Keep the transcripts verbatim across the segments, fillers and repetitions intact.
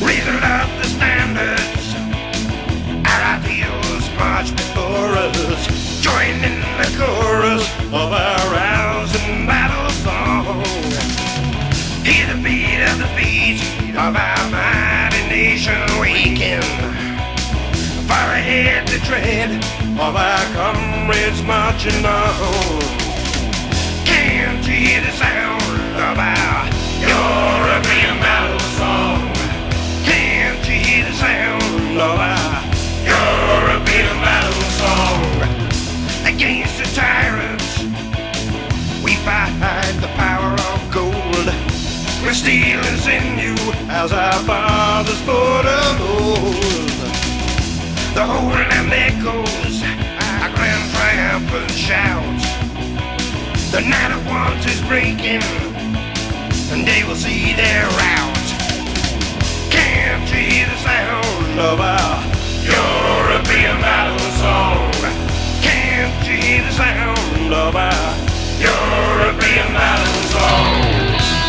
Raising up the standards, our ideals march before us. Join in the chorus of our rousing battle song. Hear the beat of the beat of our mighty nation waking. Far ahead the tread of our comrades marching on. Can't you hear the sound of our European battle song? Can't you hear the sound of our European battle song? Against the tyrants, we fight the power of gold. We're steel and sinew as our fathers fought of old. The whole land echoes our grand triumphant shout. The night of want is breaking, and they will see their rout. Can't you hear the sound of our European battle song? Can't you hear the sound of our European battle song?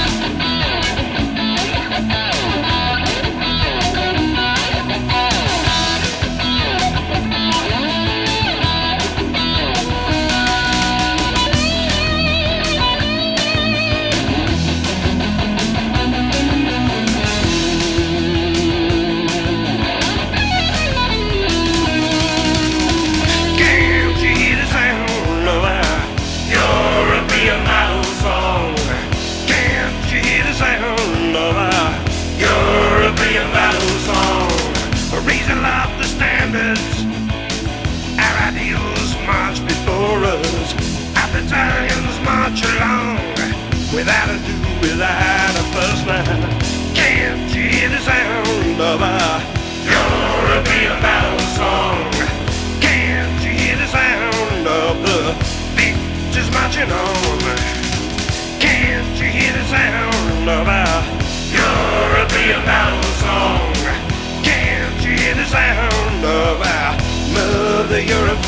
Raising up the standards, our ideals march before us. Our battalions march along, without a do, without a fuss now. Can't you hear the sound of our European battle song? Can't you hear the sound of the victors marching on? Can't you hear the sound of our European battle song? Can't you hear the sound of our Mother Europe?